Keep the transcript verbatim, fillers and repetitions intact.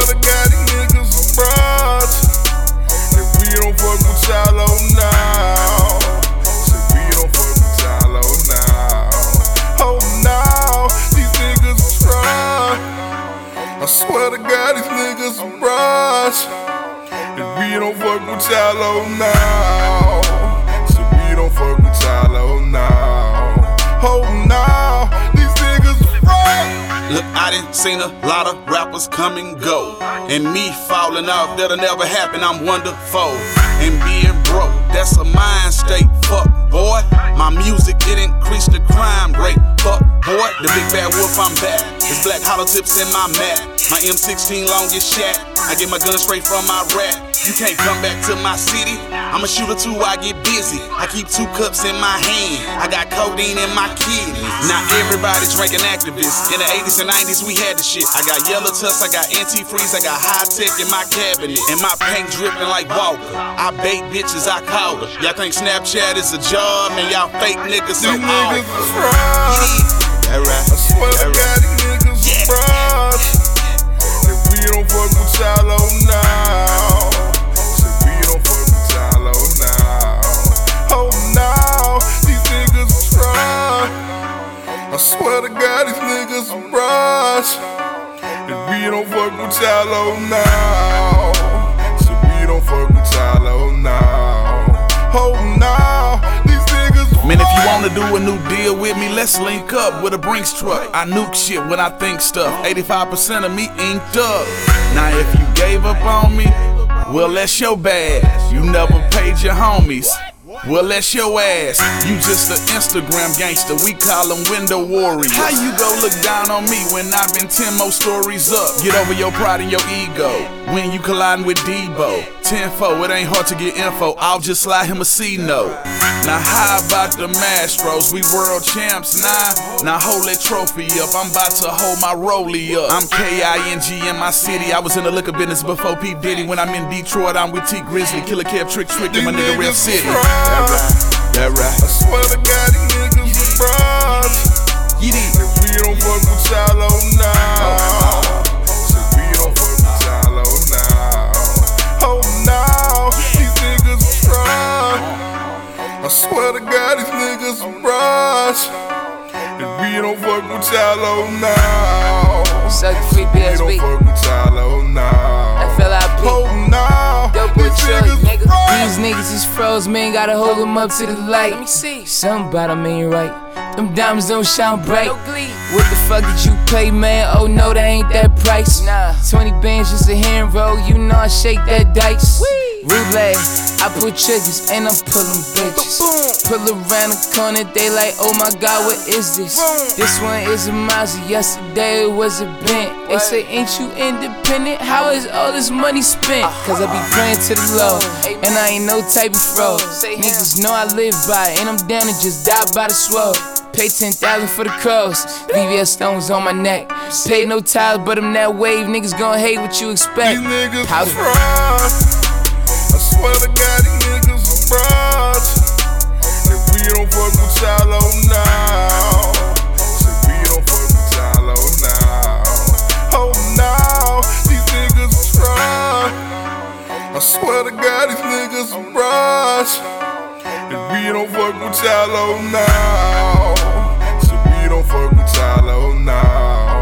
to God, these niggas are frauds. If we don't fuck with y'all, oh now. Said we don't fuck with y'all, oh now. Oh now, these niggas are frauds. I swear to God, these niggas are frauds. If we don't fuck with y'all, oh now. Said we don't fuck with y'all, oh now. Oh now, these niggas are frauds. Look, I done seen a lot of rappers come and go, and me falling off, that'll never happen, I'm wonderful. And being broke, that's a mind state, fuck boy. My music, it increased the crime rate, fuck boy. The big bad wolf, I'm back. There's black hollow tips in my mat. My M sixteen longest shack. I get my gun straight from my rack. You can't come back to my city. I'm a shooter too, I get busy. I keep two cups in my hand. I got codeine in my kidneys. Not everybody drinking activists. In the eighties and nineties, we had the shit. I got yellow tusk, I got antifreeze, I got high tech in my cabinet. And my paint dripping like Walker. I bait bitches, I call her. Y'all think Snapchat is a job, and y'all fake niggas so These niggas are frauds. That right. I swear to God, these niggas are frauds. If we don't fuck with y'all, oh now. Said we don't fuck with y'all, oh now. Oh now, these niggas are frauds. I swear to God, these niggas are frauds. If we don't fuck with y'all, oh now. Said we don't fuck with y'all, oh now. Oh now, these niggas are frauds. Man, if you wanna do a new deal with me, let's link up with a Brinks truck. I nuke shit when I think stuff. eighty-five percent of me inked up. Now if you gave up on me, well that's your bad. You never paid your homies. Well, that's your ass. You just an Instagram gangster. We call them window warriors. How you go look down on me when I've been ten more stories up? Get over your pride and your ego when you colliding with Debo. ten four, it ain't hard to get info. I'll just slide him a C note. Now how about the Mastros? We world champs now. Now hold that trophy up. I'm about to hold my rollie up. I'm K I N G in my city. I was in the liquor business before P. Diddy. When I'm in Detroit, I'm with T. Grizzly, Killer Kev, Trick Trick, and my nigga Rep City. That right, that right. I swear to God, these niggas are frauds. If we don't fuck with y'all, oh now. Said we don't fuck with y'all, oh now. Oh now, these niggas are frauds. I swear to God, these niggas are frauds. If we don't fuck with y'all, oh now. Suck free B S B. We don't fuck with y'all, oh now. F L I P. Oh now, Dope these boy Chuck, niggas nigga. are frauds. These niggas is froze, man. Gotta hold them up to the light. Let me see. Something about them ain't right. Them diamonds don't shine bright. No glee. What the fuck did you pay, man? Oh no, that ain't that price. Nah. twenty bands just a hand roll. You know I shake that dice. Wee. Roulette, I put triggers and I'm pulling bitches. Pull around the corner, they like, oh my god, what is this? Boom. This one is a Mazda, yesterday it was a Bent. They say, ain't you independent? How is all this money spent? Cause I be praying to the Lord, and I ain't no type of fraud. Niggas know I live by it, and I'm down to just die by the sword. Pay ten thousand for the cross, V V S stones on my neck. Pay no titles, but I'm that wave, niggas gon' hate what you expect. These niggas How are frauds. I swear to God, these niggas are frauds. If we don't fuck with y'all, oh now. Said we don't fuck with y'all, oh now. Oh now, these niggas are frauds. I swear to God, these niggas are frauds. If we don't fuck with y'all, oh now. Said we don't fuck with y'all, oh now.